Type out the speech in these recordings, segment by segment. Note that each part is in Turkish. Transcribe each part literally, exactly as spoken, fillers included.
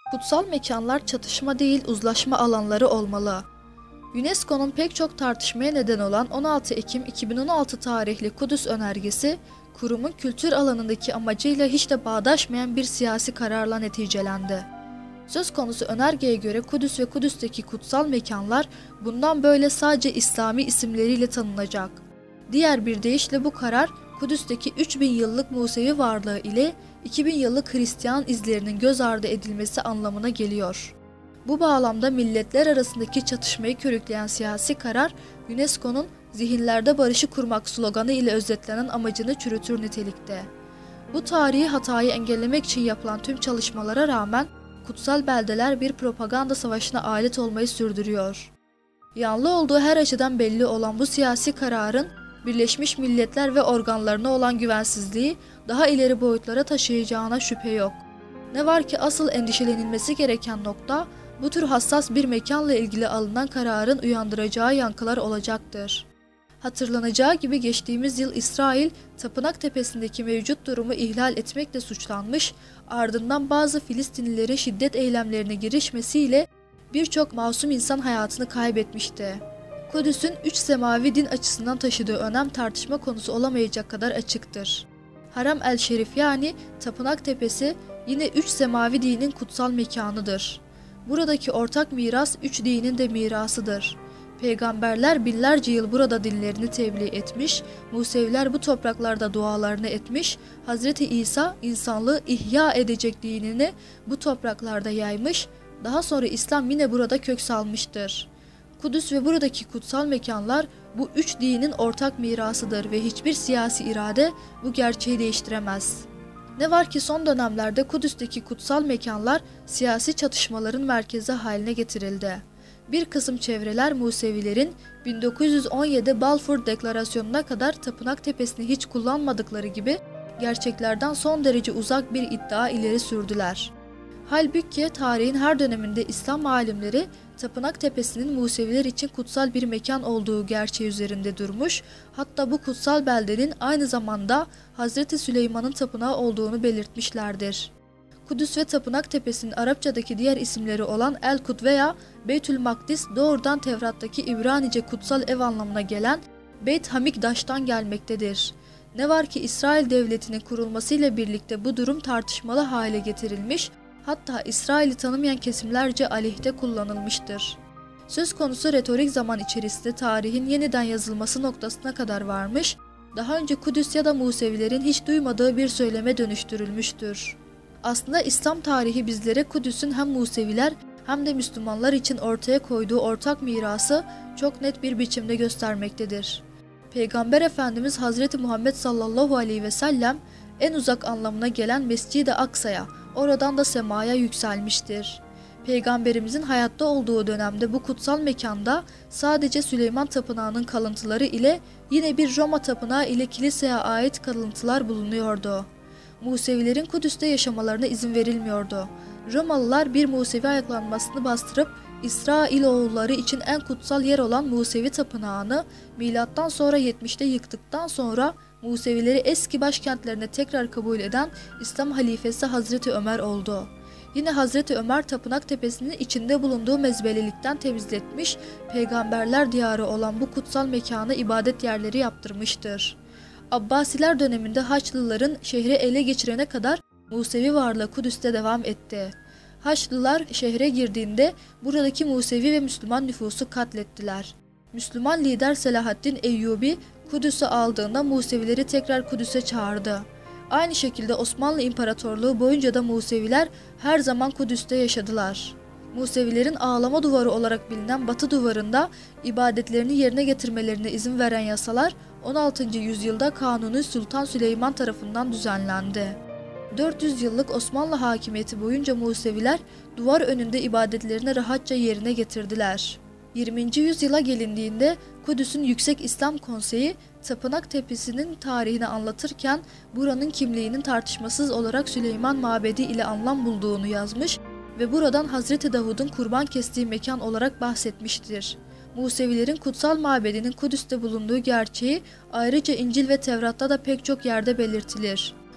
Kutsal mekanlar çatışma değil, uzlaşma alanları olmalı. UNESCO'nun pek çok tartışmaya neden olan on altı Ekim iki bin on altı tarihli Kudüs önergesi, kurumun kültür alanındaki amacıyla hiç de bağdaşmayan bir siyasi kararla neticelendi. Söz konusu önergeye göre Kudüs ve Kudüs'teki kutsal mekanlar bundan böyle sadece İslami isimleriyle tanınacak. Diğer bir deyişle bu karar, Kudüs'teki üç bin yıllık Musevi varlığı ile iki bin yıllık Hristiyan izlerinin göz ardı edilmesi anlamına geliyor. Bu bağlamda milletler arasındaki çatışmayı körükleyen siyasi karar, UNESCO'nun zihinlerde barışı kurmak sloganı ile özetlenen amacını çürütür nitelikte. Bu tarihi hatayı engellemek için yapılan tüm çalışmalara rağmen kutsal beldeler bir propaganda savaşına alet olmayı sürdürüyor. Yanlı olduğu her açıdan belli olan bu siyasi kararın Birleşmiş Milletler ve organlarına olan güvensizliği daha ileri boyutlara taşıyacağına şüphe yok. Ne var ki asıl endişelenilmesi gereken nokta, bu tür hassas bir mekanla ilgili alınan kararın uyandıracağı yankılar olacaktır. Hatırlanacağı gibi geçtiğimiz yıl İsrail, Tapınak Tepesi'ndeki mevcut durumu ihlal etmekle suçlanmış, ardından bazı Filistinlilerin şiddet eylemlerine girişmesiyle birçok masum insan hayatını kaybetmişti. Kudüs'ün üç semavi din açısından taşıdığı önem tartışma konusu olamayacak kadar açıktır. Harem el-Şerif yani Tapınak Tepesi yine üç semavi dinin kutsal mekanıdır. Buradaki ortak miras üç dinin de mirasıdır. Peygamberler binlerce yıl burada dinlerini tebliğ etmiş, Museviler bu topraklarda dualarını etmiş, Hazreti İsa insanlığı ihya edecek dinini bu topraklarda yaymış, daha sonra İslam yine burada kök salmıştır. Kudüs ve buradaki kutsal mekanlar bu üç dinin ortak mirasıdır ve hiçbir siyasi irade bu gerçeği değiştiremez. Ne var ki son dönemlerde Kudüs'teki kutsal mekanlar siyasi çatışmaların merkezi haline getirildi. Bir kısım çevreler Musevilerin bin dokuz yüz on yedi Balfour Deklarasyonu'na kadar Tapınak Tepesi'ni hiç kullanmadıkları gibi gerçeklerden son derece uzak bir iddia ileri sürdüler. Halbuki tarihin her döneminde İslam alimleri Tapınak Tepesi'nin Museviler için kutsal bir mekan olduğu gerçeği üzerinde durmuş, hatta bu kutsal beldenin aynı zamanda Hazreti Süleyman'ın tapınağı olduğunu belirtmişlerdir. Kudüs ve Tapınak Tepesi'nin Arapçadaki diğer isimleri olan El-Kud veya Beytül Makdis doğrudan Tevrat'taki İbranice kutsal ev anlamına gelen Beyt Hamikdaş'tan gelmektedir. Ne var ki İsrail Devleti'nin kurulmasıyla birlikte bu durum tartışmalı hale getirilmiş, hatta İsrail'i tanımayan kesimlerce aleyhte kullanılmıştır. Söz konusu retorik zaman içerisinde tarihin yeniden yazılması noktasına kadar varmış, daha önce Kudüs ya da Musevilerin hiç duymadığı bir söyleme dönüştürülmüştür. Aslında İslam tarihi bizlere Kudüs'ün hem Museviler hem de Müslümanlar için ortaya koyduğu ortak mirası çok net bir biçimde göstermektedir. Peygamber Efendimiz Hazreti Muhammed sallallahu aleyhi ve sellem en uzak anlamına gelen Mescid-i Aksa'ya, oradan da semaya yükselmiştir. Peygamberimizin hayatta olduğu dönemde bu kutsal mekanda sadece Süleyman Tapınağı'nın kalıntıları ile yine bir Roma Tapınağı ile kiliseye ait kalıntılar bulunuyordu. Musevilerin Kudüs'te yaşamalarına izin verilmiyordu. Romalılar bir Musevi ayaklanmasını bastırıp İsrailoğulları için en kutsal yer olan Musevi Tapınağı'nı milattan sonra yetmişte yıktıktan sonra Musevileri eski başkentlerine tekrar kabul eden İslam halifesi Hazreti Ömer oldu. Yine Hazreti Ömer Tapınak Tepesi'nin içinde bulunduğu mezbelelikten temizletmiş, peygamberler diyarı olan bu kutsal mekanı ibadet yerleri yaptırmıştır. Abbasiler döneminde Haçlıların şehri ele geçirene kadar Musevi varlığı Kudüs'te devam etti. Haçlılar şehre girdiğinde buradaki Musevi ve Müslüman nüfusu katlettiler. Müslüman lider Selahaddin Eyyubi Kudüs'ü aldığında Musevileri tekrar Kudüs'e çağırdı. Aynı şekilde Osmanlı İmparatorluğu boyunca da Museviler her zaman Kudüs'te yaşadılar. Musevilerin ağlama duvarı olarak bilinen Batı duvarında ibadetlerini yerine getirmelerine izin veren yasalar on altıncı yüzyılda Kanuni Sultan Süleyman tarafından düzenlendi. dört yüz yıllık Osmanlı hakimiyeti boyunca Museviler duvar önünde ibadetlerini rahatça yerine getirdiler. yirminci yüzyıla gelindiğinde Kudüs'ün Yüksek İslam Konseyi Tapınak Tepesi'nin tarihini anlatırken buranın kimliğinin tartışmasız olarak Süleyman Mabedi ile anlam bulduğunu yazmış ve buradan Hazreti Davud'un kurban kestiği mekan olarak bahsetmiştir. Musevilerin kutsal mabedinin Kudüs'te bulunduğu gerçeği ayrıca İncil ve Tevrat'ta da pek çok yerde belirtilir.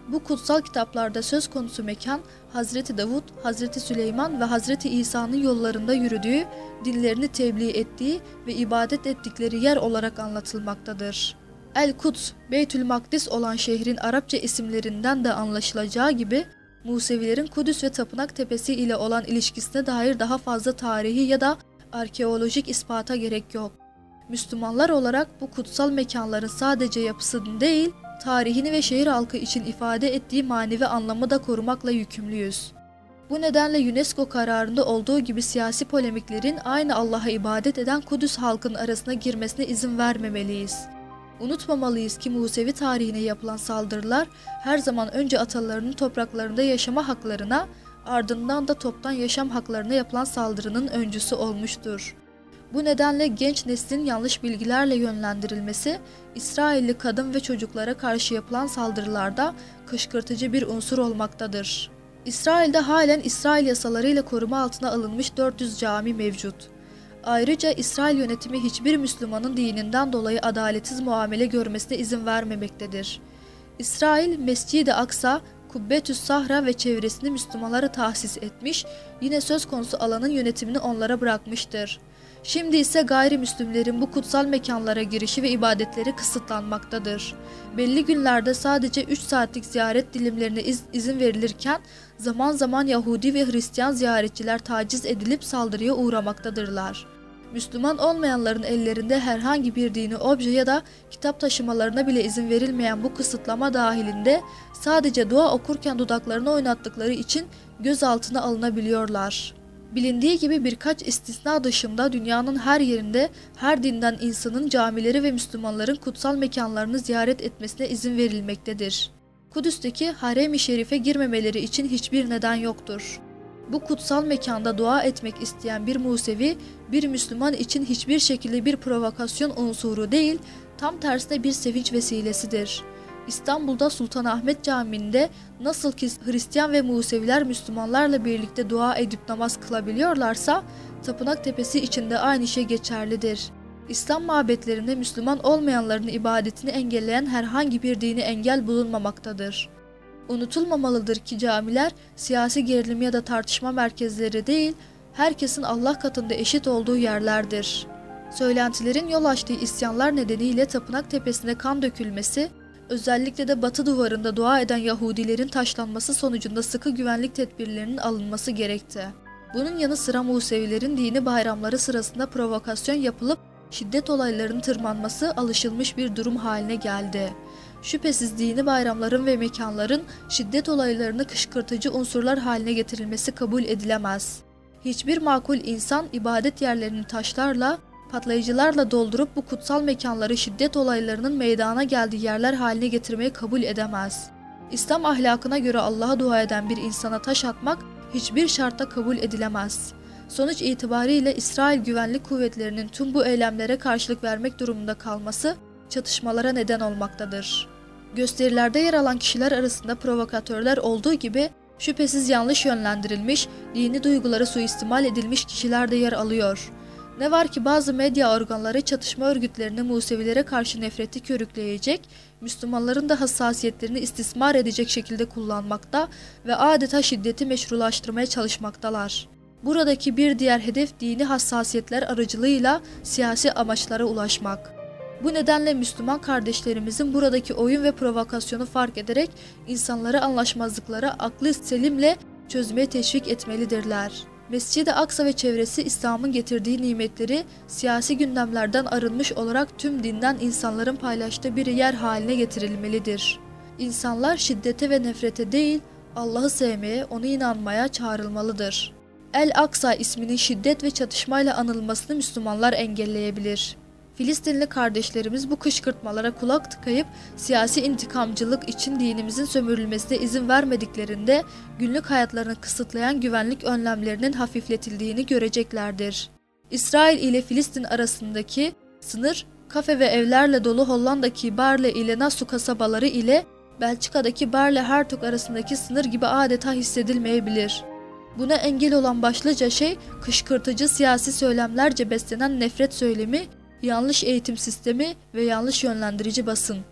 Bu kutsal kitaplarda söz konusu mekan, Hazreti Davud, Hazreti Süleyman ve Hazreti İsa'nın yollarında yürüdüğü, dinlerini tebliğ ettiği ve ibadet ettikleri yer olarak anlatılmaktadır. El-Kuds, Beytül Makdis olan şehrin Arapça isimlerinden de anlaşılacağı gibi, Musevilerin Kudüs ve Tapınak Tepesi ile olan ilişkisine dair daha fazla tarihi ya da arkeolojik ispata gerek yok. Müslümanlar olarak bu kutsal mekanların sadece yapısını değil, tarihini ve şehir halkı için ifade ettiği manevi anlamı da korumakla yükümlüyüz. Bu nedenle UNESCO kararında olduğu gibi siyasi polemiklerin aynı Allah'a ibadet eden Kudüs halkının arasına girmesine izin vermemeliyiz. Unutmamalıyız ki Musevi tarihine yapılan saldırılar her zaman önce atalarının topraklarında yaşama haklarına, ardından da toptan yaşam haklarına yapılan saldırının öncüsü olmuştur. Bu nedenle genç neslin yanlış bilgilerle yönlendirilmesi, İsrailli kadın ve çocuklara karşı yapılan saldırılarda kışkırtıcı bir unsur olmaktadır. İsrail'de halen İsrail yasalarıyla koruma altına alınmış dört yüz cami mevcut. Ayrıca İsrail yönetimi hiçbir Müslümanın dininden dolayı adaletsiz muamele görmesine izin vermemektedir. İsrail, Mescid-i Aksa, Kubbetü's Sahra ve çevresini Müslümanlara tahsis etmiş, yine söz konusu alanın yönetimini onlara bırakmıştır. Şimdi ise gayrimüslimlerin bu kutsal mekanlara girişi ve ibadetleri kısıtlanmaktadır. Belli günlerde sadece üç saatlik ziyaret dilimlerine iz, izin verilirken zaman zaman Yahudi ve Hristiyan ziyaretçiler taciz edilip saldırıya uğramaktadırlar. Müslüman olmayanların ellerinde herhangi bir dini obje ya da kitap taşımalarına bile izin verilmeyen bu kısıtlama dahilinde sadece dua okurken dudaklarını oynattıkları için gözaltına alınabiliyorlar. Bilindiği gibi birkaç istisna dışında dünyanın her yerinde her dinden insanın camileri ve Müslümanların kutsal mekanlarını ziyaret etmesine izin verilmektedir. Kudüs'teki Harem-i Şerif'e girmemeleri için hiçbir neden yoktur. Bu kutsal mekanda dua etmek isteyen bir Musevi, bir Müslüman için hiçbir şekilde bir provokasyon unsuru değil, tam tersine bir sevinç vesilesidir. İstanbul'da Sultanahmet Camii'nde nasıl ki Hristiyan ve Museviler Müslümanlarla birlikte dua edip namaz kılabiliyorlarsa, Tapınak Tepesi için de aynı şey geçerlidir. İslam mabetlerinde Müslüman olmayanların ibadetini engelleyen herhangi bir dini engel bulunmamaktadır. Unutulmamalıdır ki camiler siyasi gerilim ya da tartışma merkezleri değil, herkesin Allah katında eşit olduğu yerlerdir. Söylentilerin yol açtığı isyanlar nedeniyle Tapınak Tepesi'ne kan dökülmesi, özellikle de Batı duvarında dua eden Yahudilerin taşlanması sonucunda sıkı güvenlik tedbirlerinin alınması gerekti. Bunun yanı sıra Musevilerin dini bayramları sırasında provokasyon yapılıp şiddet olaylarının tırmanması alışılmış bir durum haline geldi. Şüphesiz dini bayramların ve mekanların şiddet olaylarını kışkırtıcı unsurlar haline getirilmesi kabul edilemez. Hiçbir makul insan ibadet yerlerini taşlarla, patlayıcılarla doldurup bu kutsal mekanları şiddet olaylarının meydana geldiği yerler haline getirmeyi kabul edemez. İslam ahlakına göre Allah'a dua eden bir insana taş atmak hiçbir şartta kabul edilemez. Sonuç itibariyle İsrail Güvenlik Kuvvetleri'nin tüm bu eylemlere karşılık vermek durumunda kalması çatışmalara neden olmaktadır. Gösterilerde yer alan kişiler arasında provokatörler olduğu gibi şüphesiz yanlış yönlendirilmiş, dini duyguları suistimal edilmiş kişiler de yer alıyor. Ne var ki bazı medya organları çatışma örgütlerini Musevilere karşı nefreti körükleyecek, Müslümanların da hassasiyetlerini istismar edecek şekilde kullanmakta ve adeta şiddeti meşrulaştırmaya çalışmaktalar. Buradaki bir diğer hedef dini hassasiyetler aracılığıyla siyasi amaçlara ulaşmak. Bu nedenle Müslüman kardeşlerimizin buradaki oyun ve provokasyonu fark ederek insanları anlaşmazlıklara aklı selimle çözmeye teşvik etmelidirler. Mescid-i Aksa ve çevresi İslam'ın getirdiği nimetleri siyasi gündemlerden arınmış olarak tüm dinden insanların paylaştığı bir yer haline getirilmelidir. İnsanlar şiddete ve nefrete değil, Allah'ı sevmeye, ona inanmaya çağrılmalıdır. El-Aksa isminin şiddet ve çatışmayla anılmasını Müslümanlar engelleyebilir. Filistinli kardeşlerimiz bu kışkırtmalara kulak tıkayıp siyasi intikamcılık için dinimizin sömürülmesine izin vermediklerinde günlük hayatlarını kısıtlayan güvenlik önlemlerinin hafifletildiğini göreceklerdir. İsrail ile Filistin arasındaki sınır, kafe ve evlerle dolu Hollanda'daki Barle ile Nassau kasabaları ile Belçika'daki Barle-Hertog arasındaki sınır gibi adeta hissedilmeyebilir. Buna engel olan başlıca şey kışkırtıcı siyasi söylemlerce beslenen nefret söylemi, yanlış eğitim sistemi ve yanlış yönlendirici basın.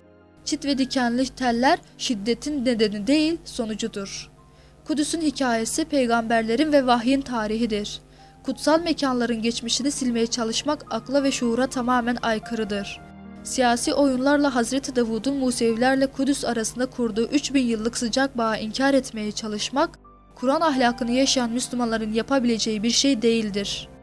Çit ve dikenli teller şiddetin nedeni değil, sonucudur. Kudüs'ün hikayesi peygamberlerin ve vahyin tarihidir. Kutsal mekanların geçmişini silmeye çalışmak akla ve şuura tamamen aykırıdır. Siyasi oyunlarla Hazreti Davud'un Musevilerle Kudüs arasında kurduğu üç bin yıllık sıcak bağı inkar etmeye çalışmak, Kur'an ahlakını yaşayan Müslümanların yapabileceği bir şey değildir.